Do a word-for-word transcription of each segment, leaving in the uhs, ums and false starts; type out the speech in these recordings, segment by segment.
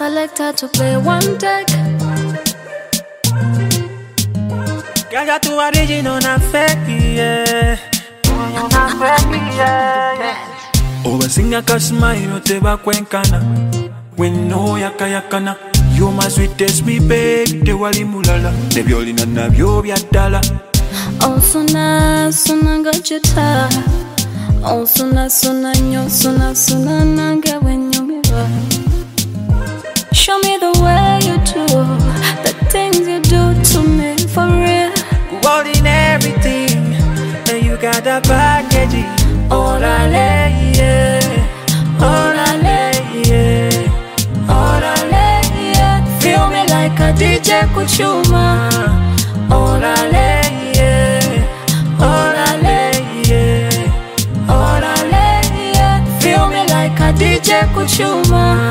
selector to play one deck. Girl, you're too original, not fake, yeah. You're not fake, yeah, yeah. Obasinga kasmairo teba kwenkana. Weno yaka yakana. You're my sweetest, me babe. Te wali mulala. Ne violina na vyo vya dala. Oh, suna, suna gajita. Oh, suna, suna, nyo, suna, suna, nanga when you me right. Show me the way you do, the things you do to me for real. Holding everything, and you got a package. All I lay, yeah. All I lay, yeah. All I lay, yeah. Feel me like a D J Kuchuma. All I lay, yeah. All I lay, yeah. All I lay, yeah. Feel me like a D J Kuchuma.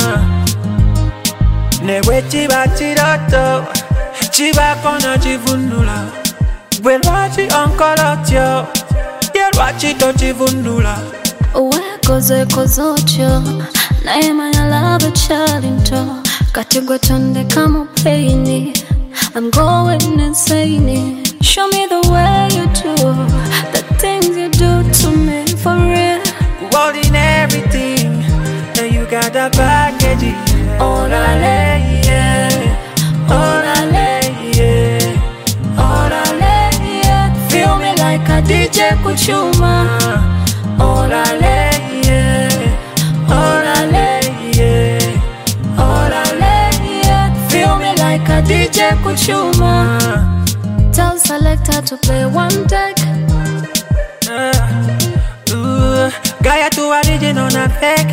Newe chiba chiroto, chiba kona chivunula. When wachi onkolotyo, yeah wachi to chivunula. Uwe koze kozocho, na emanya love chalinto. Katigwe tonde kama paini, I'm going insane. Show me the way you do, the things you do to me for real. Holding everything, and you got a package. All I lay, yeah. All I lay, yeah. All I lay, yeah. Feel me like a D J Kuchuma. All I lay, yeah. All I lay, yeah. All I lay, yeah. Feel me like a D J Kuchuma. Tell selector to play one deck. Uh, ooh, Gaia too original, not fake.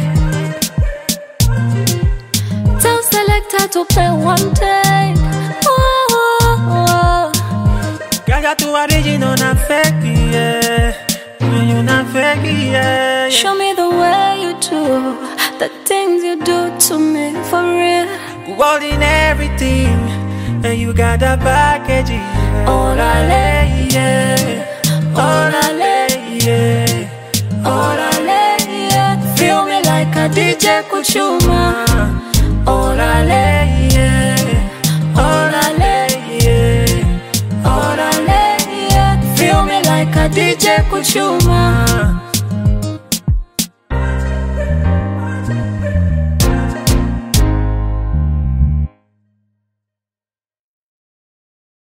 Tell selector to play one deck. Oh, oh, oh. Gaia too original, not fake, yeah. You not fake, yeah, yeah. Show me the way you do, the things you do to me for real. Holding everything, and you got a package. All I lay, yeah. All I lay, yeah. All I lay, yeah. Feel me like a D J Kuchuma. All I lay, yeah. All I lay, yeah. All I lay, yeah. Feel me like a D J Kuchuma.